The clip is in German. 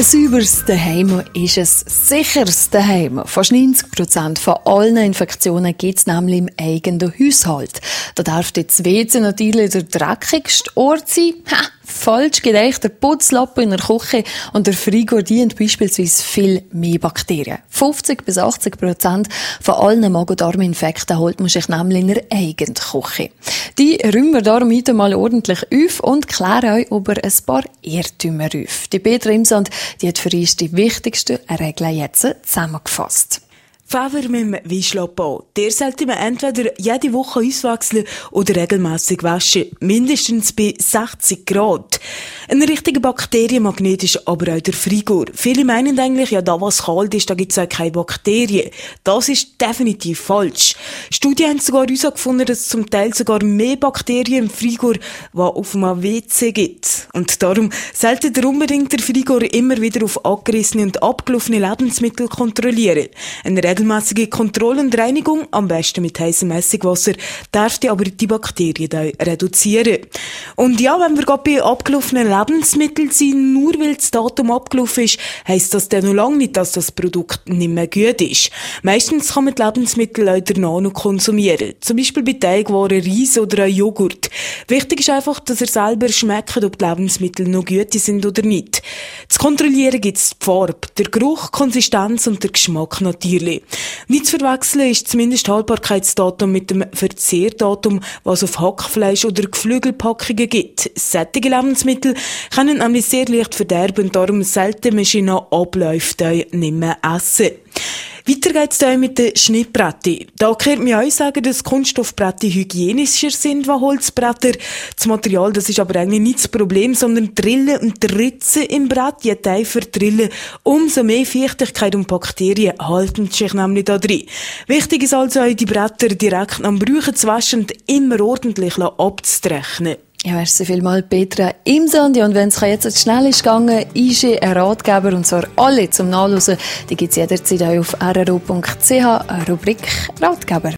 Sauberes Daheim ist ein sicheres Daheim. Fast 90% von allen Infektionen gibt es nämlich im eigenen Haushalt. Da darf das WC natürlich der dreckigste Ort sein. Falsch gedacht, der Putzlappen in der Küche und der Frigo dient beispielsweise viel mehr Bakterien. 50-80% von allen Magen-Darm-Infekten holt man sich nämlich in der eigenen Küche. Die räumen wir darum heute mal ordentlich auf und klären euch über ein paar Irrtümer auf. Die Petra Imsand, die hat für uns die wichtigsten Regeln jetzt zusammengefasst. Fangen wir mit dem Waschlappen an. Der sollte man entweder jede Woche auswechseln oder regelmässig waschen. Mindestens bei 60 Grad. Ein richtiger Bakterienmagnet ist aber auch der Frigor. Viele meinen eigentlich, ja, da was kalt ist, da gibt es auch keine Bakterien. Das ist definitiv falsch. Studien haben sogar herausgefunden, dass es zum Teil sogar mehr Bakterien im Frigor, die auf einem WC gibt. Und darum sollte ihr unbedingt den Frigor immer wieder auf angerissene und abgelaufene Lebensmittel kontrollieren. Eine regelmäßige Kontrolle und Reinigung, am besten mit heißem Essigwasser, dürfte aber die Bakterien reduzieren. Und ja, wenn wir gerade bei abgelaufenen Lebensmitteln sind, nur weil das Datum abgelaufen ist, heisst das dann noch lange nicht, dass das Produkt nicht mehr gut ist. Meistens kann man die Lebensmittel auch danach noch konsumieren. Zum Beispiel bei Teigwaren, Reis oder auch Joghurt. Wichtig ist einfach, dass ihr selber schmeckt, ob die Lebensmittel noch gut sind oder nicht. Zu kontrollieren gibt es die Farbe, der Geruch, Konsistenz und der Geschmack natürlich. Nicht zu verwechseln ist zumindest Haltbarkeitsdatum mit dem Verzehrdatum, was auf Hackfleisch oder Geflügelpackungen gibt. Solche Lebensmittel können nämlich sehr leicht verderben und darum selten Maschinen Abläufe nicht mehr essen. Weiter geht's da mit den Schnittbrettern. Da könnt man auch sagen, dass Kunststoffbretter hygienischer sind als Holzbretter. Das Material, das ist aber eigentlich nicht das Problem, sondern die Rillen und die Ritzen im Brett. Je tiefer die Rillen, umso mehr Feuchtigkeit und Bakterien halten sich nämlich da drin. Wichtig ist also auch, die Bretter direkt am Brauchen zu waschen und immer ordentlich abzutrocknen. Ja, merci vielmals, Petra Imsand. Und wenn es jetzt schnell ist gegangen, ist ein Ratgeber, und zwar alle zum Nachlesen. Die gibt es jederzeit auch auf rro.ch, Rubrik Ratgeber.